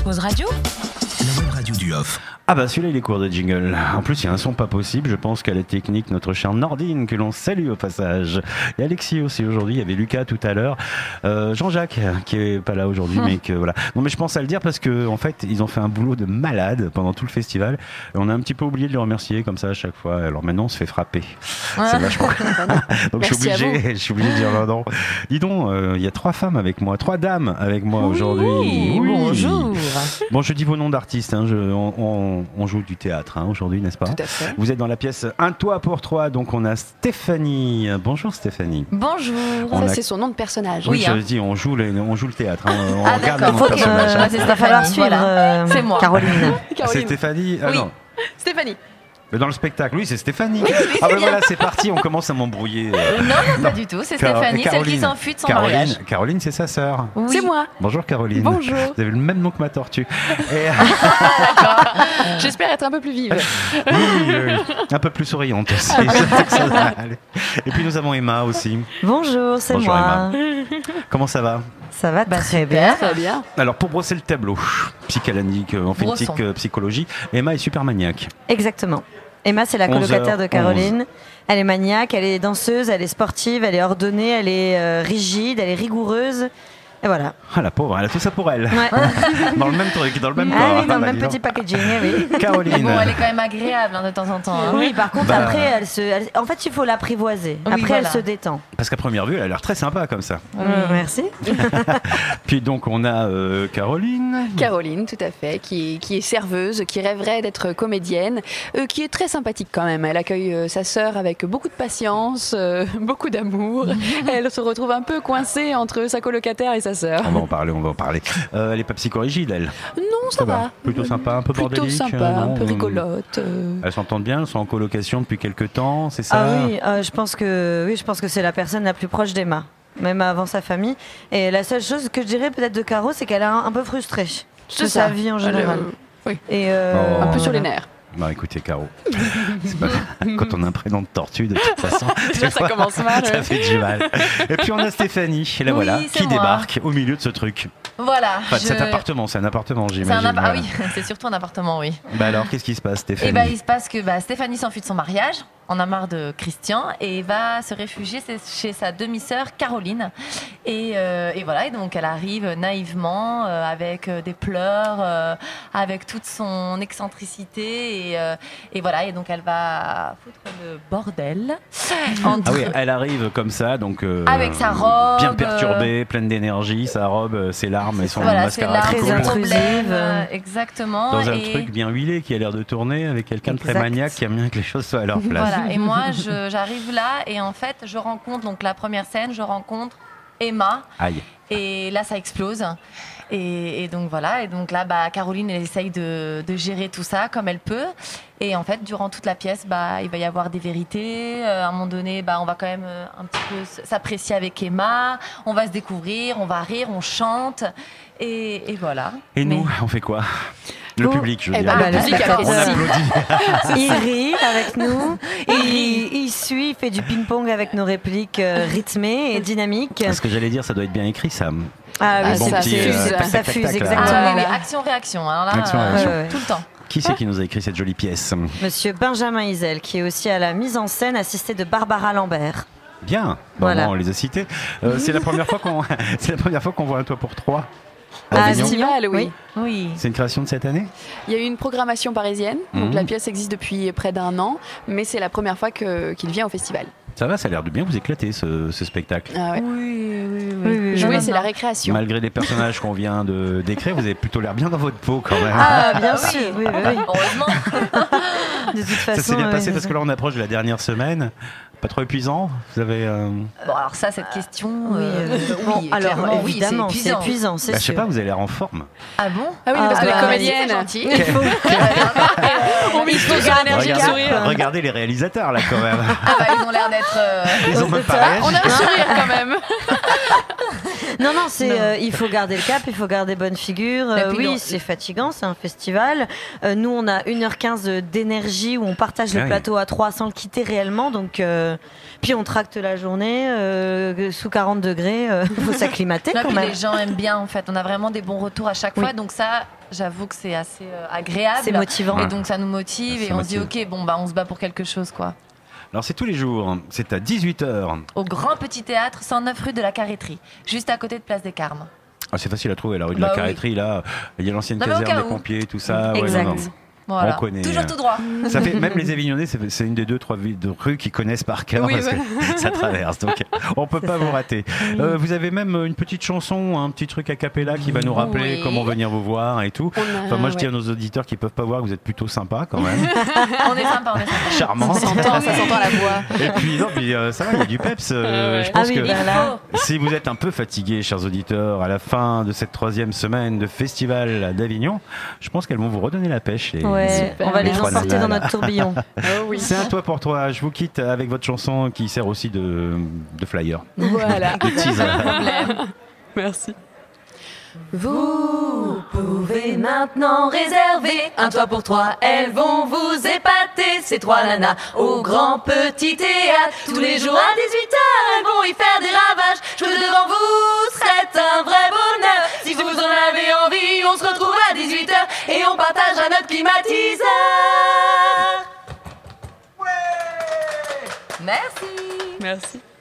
Osmose Radio. La web radio du Off. Ah bah celui-là il est court de jingle. En plus il y a un son pas possible. Je pense qu'à la technique notre chère Nordine que l'on salue au passage. Il y a Alexis aussi aujourd'hui. Il y avait Lucas tout à l'heure. Jean-Jacques qui est pas là aujourd'hui mais que voilà. Non mais je pense à le dire parce que en fait ils ont fait un boulot de malade pendant tout le festival. Et on a un petit peu oublié de les remercier comme ça à chaque fois. Alors maintenant on se fait frapper. Ouais. C'est vachement. Donc je suis obligé de dire non. Dis donc il y a 3 femmes avec moi, 3 dames avec moi aujourd'hui. Oui. Bonjour. Bon je dis vos noms d'artistes. Hein, on joue du théâtre aujourd'hui, n'est-ce pas? Tout à fait. Vous êtes dans la pièce Un toit pour 3, donc on a Stéphanie. Bonjour Stéphanie. Bonjour. Ça, c'est son nom de personnage. Oui, je dis, on joue le théâtre. On regarde d'accord. le nom de personnage. Il va falloir suivre c'est moi. Caroline. C'est Stéphanie. Oui. Non. Stéphanie. Mais dans le spectacle, oui, c'est Stéphanie. Ah ben voilà, c'est parti, on commence à m'embrouiller. Non, pas du tout. C'est Stéphanie, celle qui s'enfuit de son mariage. Caroline, c'est sa sœur. Oui. C'est moi. Bonjour Caroline. Bonjour. Vous avez le même nom que ma tortue. Et... J'espère être un peu plus vive. oui, un peu plus souriante aussi. Et puis nous avons Emma aussi. Bonjour, c'est Bonjour, moi. Emma. Comment ça va? Ça va très bien. Ça va bien. Alors pour brosser le tableau, psychanalytique, on fait une petite psychologie. Emma est super maniaque. Exactement. Emma, c'est la colocataire de Caroline. Elle est maniaque, elle est danseuse, elle est sportive, elle est ordonnée, elle est rigide, elle est rigoureuse. Et voilà. Ah la pauvre, elle a tout ça pour elle. Ouais. Dans le même truc, dans le même corps. Ah oui, dans le même petit packaging, oui. Caroline. Bon, elle est quand même agréable de temps en temps. Hein. Oui, par contre, après, en fait, il faut l'apprivoiser. Oui, après, voilà. elle se détend. Parce qu'à première vue, elle a l'air très sympa comme ça. Merci. Puis donc, on a Caroline. Caroline, tout à fait, qui est serveuse, qui rêverait d'être comédienne, qui est très sympathique quand même. Elle accueille sa sœur avec beaucoup de patience, beaucoup d'amour. Elle se retrouve un peu coincée entre sa colocataire et sa sœur. On va en parler. Elle est pas psychorigide, elle? Non, ça va. Plutôt sympa, un peu bordélique. Plutôt sympa, un peu rigolote. Elles s'entendent bien, elles sont en colocation depuis quelques temps, c'est ça? Ah oui, je pense que c'est la personne la plus proche d'Emma, même avant sa famille. Et la seule chose que je dirais peut-être de Caro, c'est qu'elle est un peu frustrée de sa vie en général. Oui. Et un peu sur les nerfs. Bah écoutez Caro, quand on a un prénom de tortue de toute façon, déjà ça commence mal. Ça fait du mal. Et puis on a Stéphanie, et là voilà, qui débarque au milieu de ce truc. Voilà. Enfin, cet appartement, c'est un appartement, j'imagine. Ah oui, c'est surtout un appartement, oui. Bah alors, qu'est-ce qui se passe, Stéphanie? Et il se passe que Stéphanie s'enfuit de son mariage, en a marre de Christian, et va se réfugier chez sa demi-sœur Caroline. Et voilà, et donc elle arrive naïvement, avec des pleurs, avec toute son excentricité, et voilà, et donc elle va foutre le bordel. Ah oui, elle arrive comme ça, donc avec sa robe bien perturbée, pleine d'énergie, sa robe, ses larmes et son mascara très intrusive, exactement. Dans un truc bien huilé qui a l'air de tourner avec quelqu'un de très maniaque qui aime bien que les choses soient à leur place. Voilà, et moi j'arrive là et en fait je rencontre, donc la première scène, je rencontre Emma. Aïe. Et là ça explose. Et donc voilà, et donc là Caroline elle essaye de gérer tout ça comme elle peut. Et en fait durant toute la pièce il va y avoir des vérités. À un moment donné on va quand même un petit peu s'apprécier avec Emma. On va se découvrir, on va rire, on chante. Et voilà. Et nous, on fait quoi? Le public, je veux dire. Le public on applaudit. Il rit avec nous, il suit, il fait du ping-pong avec nos répliques rythmées et dynamiques. Ce que j'allais dire, ça doit être bien écrit, ça. Ah oui, bon ça fuse, exactement. Ah, oui, action-réaction. Alors là, action-réaction. tout le temps. Qui c'est qui nous a écrit cette jolie pièce? Monsieur Benjamin Isel, qui est aussi à la mise en scène, assisté de Barbara Lambert. Bien, voilà. On les a cités. C'est la première fois qu'on voit Un toit pour 3. Festival, oui. C'est une création de cette année? Il y a eu une programmation parisienne, donc la pièce existe depuis près d'1 an, mais c'est la première fois qu'il vient au festival. Ça va, ça a l'air de bien vous éclater ce spectacle. Ah ouais. Oui. Jouer, c'est la récréation. Malgré les personnages qu'on vient de décrire, vous avez plutôt l'air bien dans votre peau quand même. Ah, bien sûr, oui. Heureusement. De toute façon, ça s'est bien passé parce que là on approche de la dernière semaine. Pas trop épuisant? Vous avez Bon, alors ça, cette question... oui, alors évidemment, c'est épuisant, c'est je sais sûr. pas, vous avez l'air en forme. Ah bon? Ah oui, parce que les comédiennes... gentil. On mise toute leur énergie à sourire. Regardez les réalisateurs là quand même. Ils ont l'air d'être... Ils ont même pas réagi. On a un sourire quand même. Non, il faut garder le cap, il faut garder bonne figure. Oui, c'est fatigant, c'est un festival. Nous, on a 1h15 d'énergie où on partage le plateau à 3 sans le quitter réellement. Donc, puis on tracte la journée sous 40 degrés. Il faut s'acclimater quand même. Les gens aiment bien, en fait. On a vraiment des bons retours à chaque fois. Donc ça, j'avoue que c'est assez agréable. C'est motivant. Et donc ça nous motive et on se dit, ok, bon, bah, on se bat pour quelque chose, quoi. Alors c'est tous les jours, c'est à 18h. Au Grand Petit Théâtre, 109 rue de la Carreterie, juste à côté de Place des Carmes. Ah, c'est facile à trouver, la rue de la Carreterie, là, il y a l'ancienne caserne des pompiers, tout ça. Exact. Ouais, voilà. On connaît. Toujours tout droit. Ça fait, même les Avignonnais, c'est une des 2-3 rues qu'ils connaissent par cœur parce que ça traverse. Donc on peut pas vous rater. Vous avez même une petite chanson, un petit truc a cappella qui va nous rappeler comment venir vous voir et tout. Enfin, moi je dis à nos auditeurs qui peuvent pas voir que vous êtes plutôt sympa quand même. On est sympa. Charmant. Ça s'entend à la voix. Et puis, ça va, il y a du peps. Je pense que si vous êtes un peu fatigués, chers auditeurs, à la fin de cette 3e semaine de festival d'Avignon, je pense qu'elles vont vous redonner la pêche. On va les emporter dans notre tourbillon. C'est un toit pour toi. Je vous quitte avec votre chanson qui sert aussi de flyer. Voilà. De teaser. Merci. Vous pouvez maintenant réserver un toit pour 3. Elles vont vous épater, ces 3 nanas, au Grand Petit Théâtre. Tous les jours à 18h, elles vont y faire des ravages. Jouer devant vous serait un vrai bonheur. Si vous en avez envie, on se retrouve à 18h et on partagera notre climatiseur. Merci. Merci.